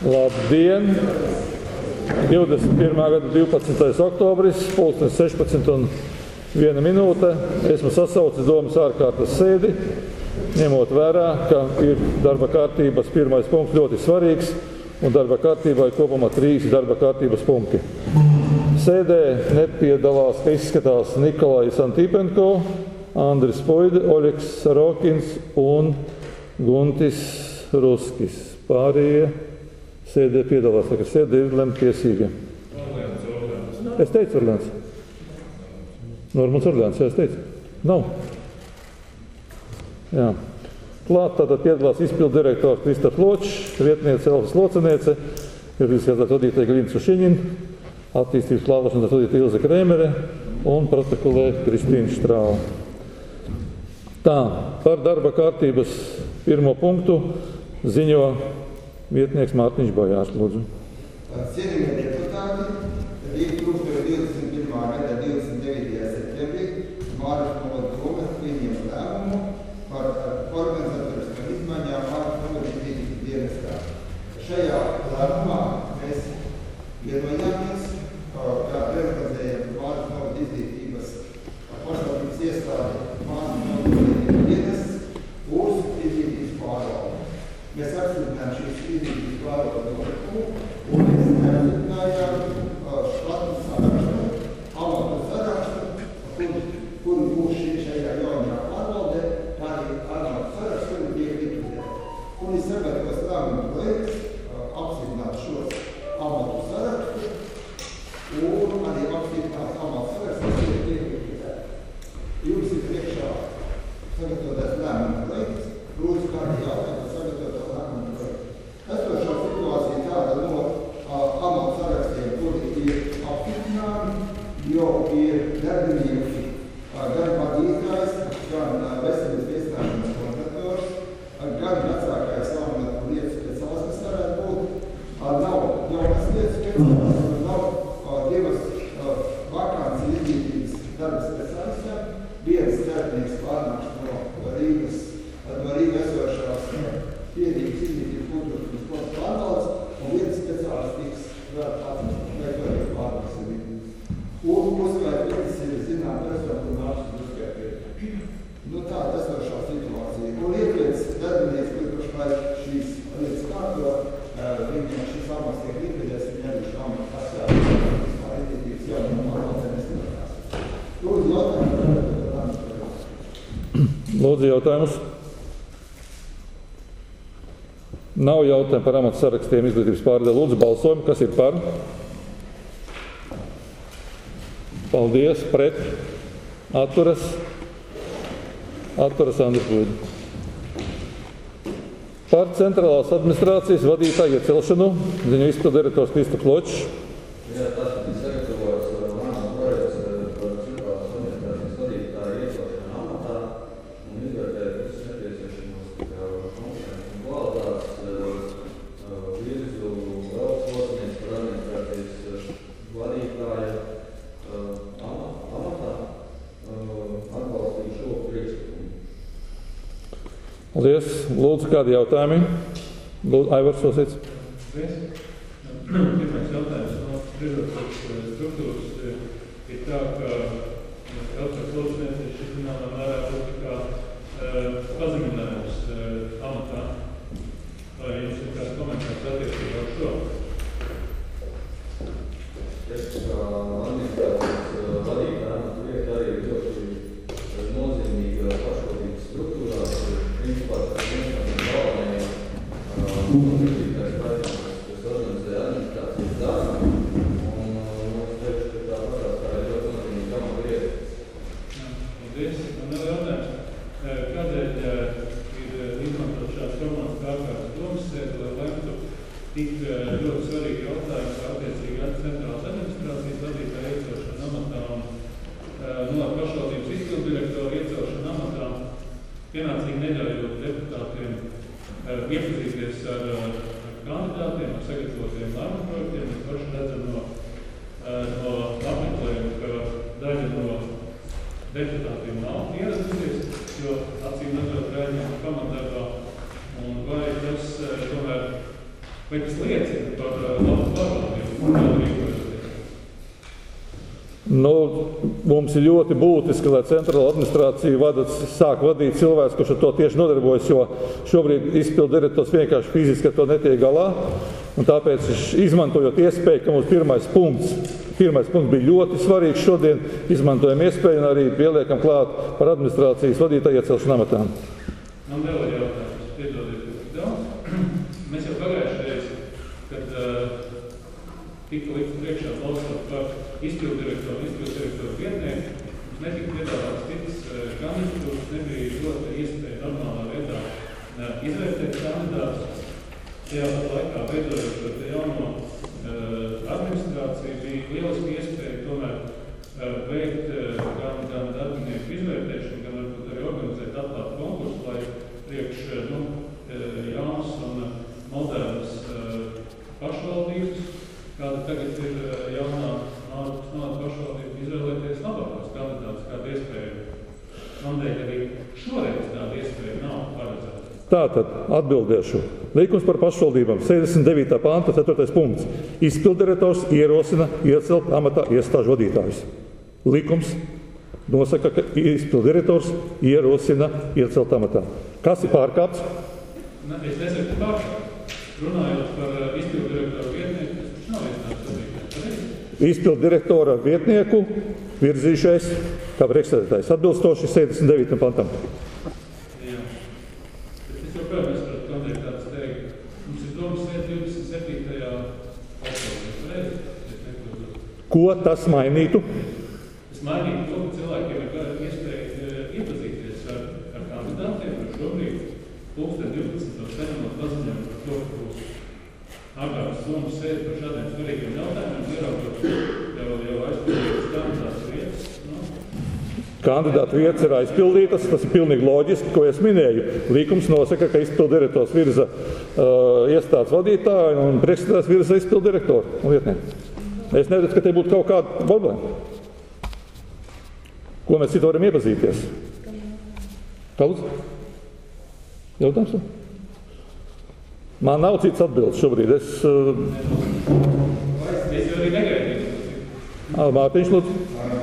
Labdien! 21. gada 12. oktobris, pulkstenis 16:01. Esmu sasaucis domas ārkārtas sēdi, ņemot vērā, ka ir darba kārtības pirmais punkts ļoti svarīgs, un darba kārtībā ir kopumā 3 darba kārtības punkti. Sēdē nepiedalās, ka izskatās Nikolais Antipenko, Andris Poide, Oļeks Sarokins un Guntis Ruskis. Pārējie sēdē piedalās, tā ka sēdē ir lemtiesīga. Es teicu Orleans. Normans Orleans, jā, es teicu. Nav. Jā. Klāt tātad piedalās izpildu direktors Kristofs Ločs, vietniece Elfas Loceniece, juridiskās vadītāja Glīna Sušiņina, attīstības plānošanas vadītāja Ilze Krēmere un protokolē Kristīna Štrāla. Tā, par darba kārtības pirmo punktu ziņo vietnieks Mārtiņš Bojārs, lūdzu. Cienījamie deputāti, 2021. gada 29. septembrī Māras novada doma pieņēma lēmumu par organizatoriskām izmaiņām Māras novada izglītības dienestā. Šajā lēmumā mēs vienojāmies, kā realizējam Māras novada izglītības pašvaldības iestādi Māras novada izglītības dienests uz izglītības pārvaldi. Mēs apstiprinājām šīs izglītības pārvaldes nolikumu un mēs apstiprinājām šlatu sarakstu, amatu sarakstu, kuri būs šajā jaunajā pārvaldē, kā arī amatu sarakstu, kuri tiek likvidēti. Un ir sagatavots lēmuma projekts apstiprināt šos amatu sarakstu un arī apstiprināt amatu sarakstu, kas tiek likvidēti. Jums ir priekšā sagatavotais lēmuma projekts, lūdzu kādi jautājumi sagatavotā lēmuma projektu. Esošā situācija tāda no amatu sarakstiem, kuri ir apstiprināti, jo ir darbinieki gan vadītājs, gan veselības iestāšanas kontrators, gan vecākais amatu lietu speciālists, kas varētu būt. Nav jaunas lietu speciālists, nav divas vakāns izglītības darba speciālistiem, viens darbinieks pārnāks no Rīgas esošās pierīgas izglītības kultūras un sporta pārvaldes, un viens speciālists tiks vēl veikojot pārvaldes izglītības. Un uzskait viens ir zināt personu un ārstu uzskait vietā. Nu tāda esošā situācija. Un lietviens darbinieks, kur pašlaik šīs lietas kārto, viņam šis amats tiek likvidēs, viņi arī šo amatu pasākt, vispār izglītības jaunuma pārvaldes nestrādās. Lūdzu jautājumu. Lūdzu jautājumus. Nav jautājumu par amatu sarakstiem izglītības pārvaldē. Lūdzu balsojumu, kas ir par? Paldies, pret, atturas Andris Buļģi. Par centrālās administrācijas vadītāju iecelšanu ziņo izpildu direktors Kristofs Ločs. Jā, tas bija sagatavots lēmuma projekts par centrālās administrācijas vadītāju iecelšanu amatā un izvērtēt visas nepieciešamos funkcijas un kvalitātes virzu Elfas Loceniece par administrācijas vadītāja amatā atbalstīju šo priekšlikumu. Paldies. Lūdzu, kādi jautājumi? Lūdzu, Aivars Sosits. Pirmais jautājums no priekšlikuma struktūras ir tā, ka Elfas Loceniece šis zināmā mērā būtu kā pazeminājums amatā. Vai jums ir kāds komentārs attiecībā uz šo? Es kā administrācijas vadītāja amatu vieta arī ir ļoti nozīmīga pašvaldības struktūrās. Principā tas ir viens no galvenajiem vadītājs partneriem, kas organizē administrācijas darbu. Un es teikšu, ka tā tā ir ļoti nozīmīga amatu vieta. Paldies. Man vēl jautājums. Kādēļ ir izmantot šāds formāts kā ārkārtas domas sēde, lai lemtu tik ļoti svarīgi jautājumi, kā attiecīgi centrālās administrācijas vadītāja iecelšana amatā un pašvaldības izpildu direktora iecelšana amatā, pienācīgi neļaujot deputātiem iepazīties ar kandidātiem, ar sagatavotiem lēmuma projektiem. Mēs paši redzam no apmeklējuma, ka daļa no deputātiem nav ieradusies, jo acīm redzot rēģina pamatdarbā. Un vai tas tomēr Vai tas liecina par labu pārvaldību? Nu, mums ir ļoti būtiski, lai centrāla administrācija sāk vadīt cilvēks, kurš ar to tieši nodarbojas, jo šobrīd izpildu direktors vienkārši fiziski ar to netiek galā. Un tāpēc, izmantojot iespēju, ka mums pirmais punkts bija ļoti svarīgs šodien, izmantojam iespēju un arī pieliekam klāt par administrācijas vadītāju iecelšanu amatā. Man vēl ir jautājums, piedodiet daudz. Mēs jau pagājušajā, kad tika likt priekšā balsot par izpildu direktoru vietnieku, mums netika piedāvāts citas kandidatūras, nebija dota iespēja normālā veidā izvērtēt kandidātus. Tajā pat laikā veidojot šo jauno administrāciju bija lieliski iespēja tomēr veikt gan darbinieku izvērtēšanu, gan varbūt arī organizēt atklātu konkursu, lai priekš jaunas un modernas pašvaldības, kāda tagad ir jaunā pašvaldība, izvēlēties labākos kandidātus, kāda iespēja. Man dēļ arī šoreiz tāda iespēja nav paredzēta. Tātad atbildēšu. Likums par pašvaldībām, 69. panta, 4. punkts. Izpilddirektors ierosina iecelt amatā iestāžu vadītājus. Likums nosaka, ka izpilddirektors ierosina iecelt amatā. Kas ir pārkāpts? Es nesaku pārkāpt. Runājot par izpilddirektoru vietnieku, tas nav iestāžu vadītājs. Izpilddirektora vietnieku virzīšais kā priekšsēdētājs atbilstoši 79. pantam. Ko tas mainītu? Tas mainītu to, ka cilvēkiem ir iespēja iepazīties ar kandidātiem, un šobrīd 2012. saņemot paziņojumu par to, ka būs ārkārtas domas sēdi par šādiem svarīgiem jautājumiem, ieraugot jau aizpildītas kandidātu vietas. Kandidātu vietas ir aizpildītas, tas ir pilnīgi loģiski, ko es minēju. Likums nosaka, ka izpilddirektors virza iestādes vadītāju un priekšsēdētājs virza izpilddirektoru un vietnieku. Es neredzu, ka te būtu kaut kāda problēma. Ko mēs citu varam iepazīties? Kaut? Jautājums? Man nav cits atbildes šobrīd. Es jau arī negaidīju. Mārtiņš, lūdzu.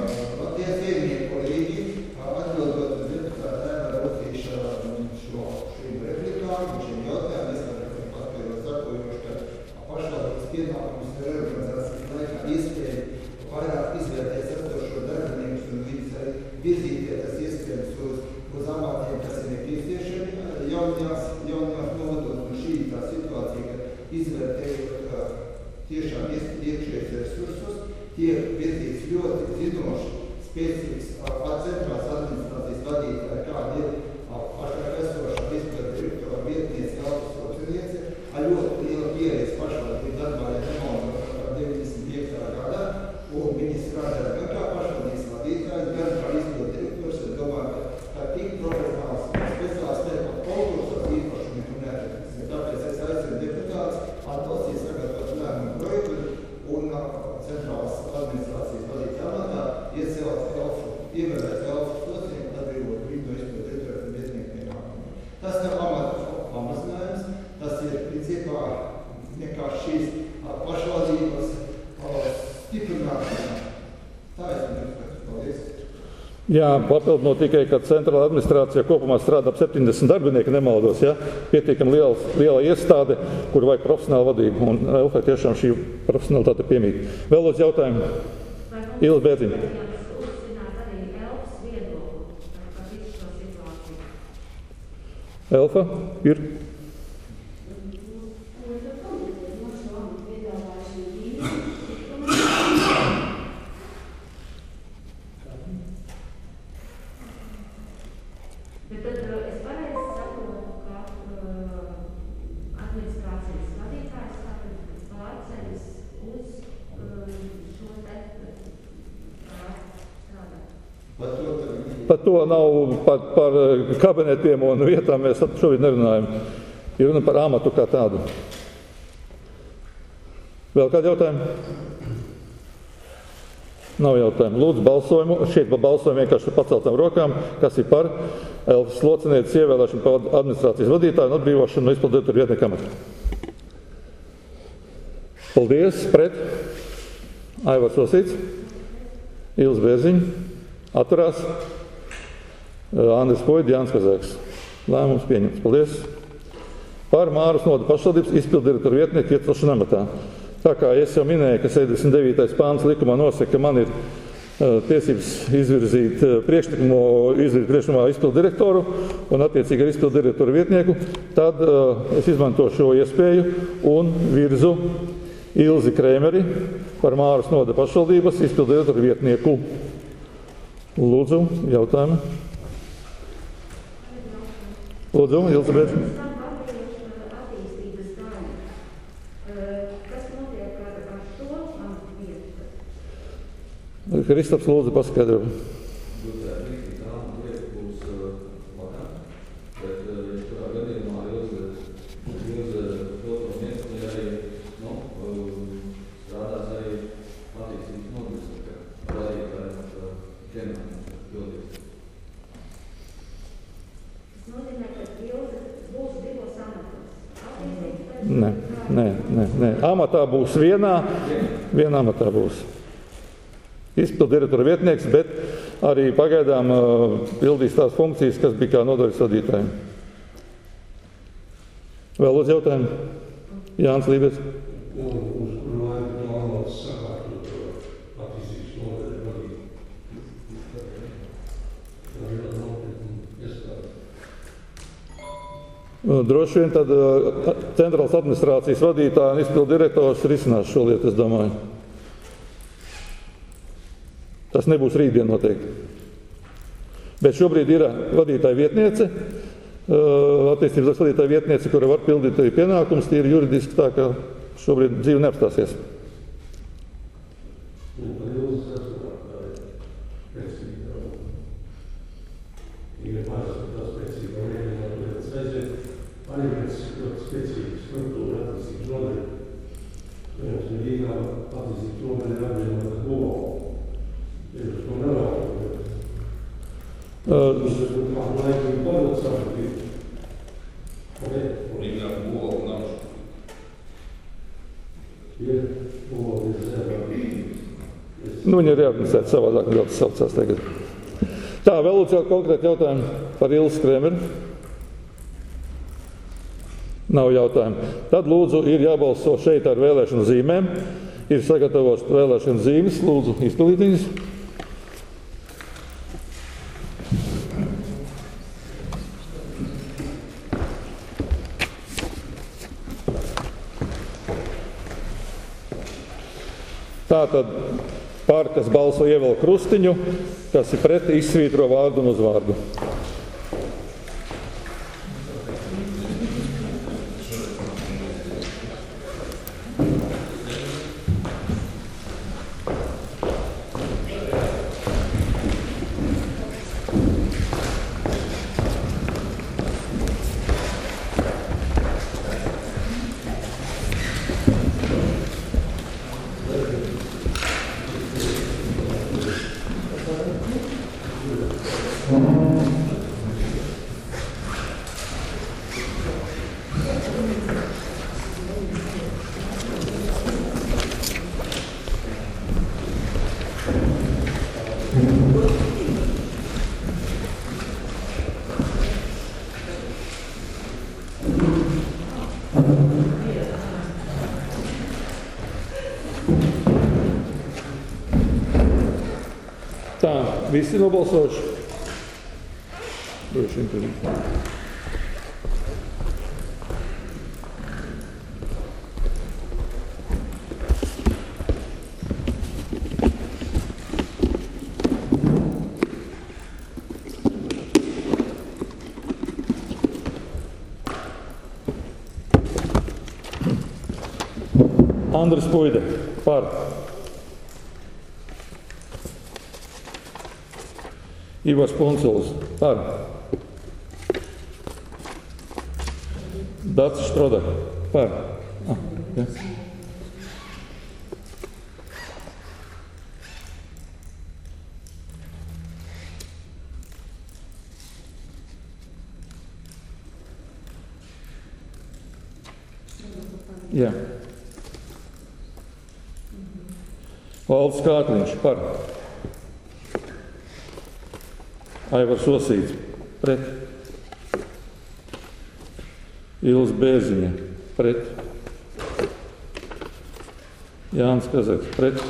Jā, papildinot tikai, ka centrāla administrācija kopumā strādā ap 70 darbinieki, nemaldos, ja? Pietiekami liela iestāde, kur vajag profesionālu vadību, un Elfai tiešām šī profesionalitāte piemīt. Vēl lūdzu jautājumu. Ilis Bērziņa. Elfa, ir? Par to nav, par kabinetiem un vietām mēs šobrīd nerunājam. Ir runa par amatu kā tādu. Vēl kādi jautājumi? Nav jautājumu. Lūdzu balsojumu. Šeit par balsojumu vienkārši paceltām rokām. Kas ir par Elfas Locinietes ievēlēšanu par administrācijas vadītāju un atbrīvošanu no izpilddirektora vietnieka amata? Paldies. Pret. Aivars Osīts. Ilis Bērziņš. Atturās. Andris Poidi, Jānis Kazāks. Lēmums pieņemts. Paldies. Par Māras novada pašvaldības izpilddirektora vietnieku iecelšanu amatā. Tā kā es jau minēju, ka 79. pāns likumā nosaka, ka man ir tiesības izvirzīt priekšlikumā izpilddirektoru un attiecīgi ar izpilddirektoru vietnieku, tad es izmantošu šo iespēju un virzu Ilzi Krēmeri par Māras novada pašvaldības izpilddirektoru vietnieku. Lūdzu, jautājumi. Lūdzu, Ilzi Bērziņš. Kristaps, lūdzu, paskaidro. Nē. Amatā būs vienā amatā būs izpilddirektora vietnieks, bet arī pagaidām pildīs tās funkcijas, kas bija kā nodaļas vadītājiem. Vēl uz jautājumu? Jānis Lībers. Droši vien tad centrālās administrācijas vadītāja un izpilddirektors risinās šo lietu, es domāju. Tas nebūs rītdien noteikti. Bet šobrīd ir vadītāja vietniece, attiecības vadītāja vietniece, kura var pildīt arī pienākumus, tīri juridiski, tā ka šobrīd dzīve neapstāsies. Viņi ir jāapnisēt savādāk, kā tas saucās tagad. Tā, vēl lūdzu konkrēti jautājumu par Ilzi Krēmeri. Nav jautājumu. Tad lūdzu ir jābalso šeit ar vēlēšanu zīmēm. Ir sagatavots vēlēšanu zīmes, lūdzu izpildīt viņas. Tātad par, kas balso ievēl krustiņu, kas ir pret, izsvītro vārdu un uzvārdu. Tā, visi nobalsojuši? Droši vien, ka Andris Poide par. Ivars Punculs par. Dats Štroda par. Ja. Jā. Valdis Kārkliņš par. Aivars Osīts pret. Ilze Bērziņa pret. Jānis Kazaks pret.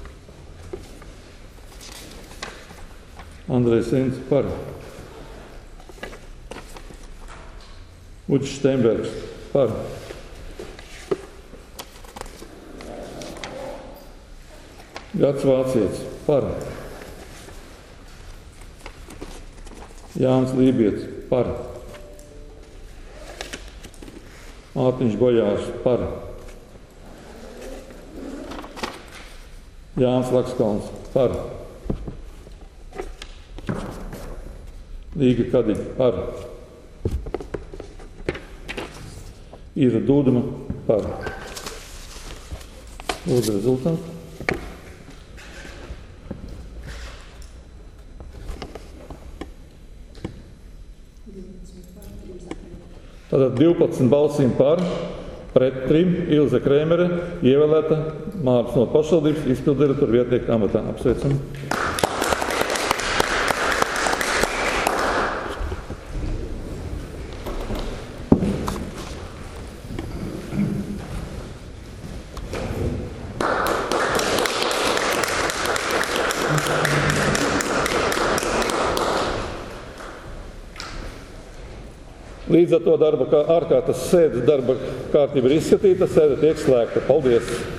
Andrejs Ints par. Uģis Steinbergs par. Gats Vācietis par. Jānis Lībietis par. Mārtiņš Bojārs par. Jānis Lakskalns par. Līga Kadiņa par. Ira Dūduma par. Lūdzu rezultātu. Tātad 12 balsīm par, pret 3 Ilze Krēmere, ievēlēta Māras no pašvaldības izpilddirektora vietnieka amatā. Apsveicam. Līdz ar to ārkārtas sēdes darba kārtība ir izskatīta, sēde tiek slēgta. Paldies!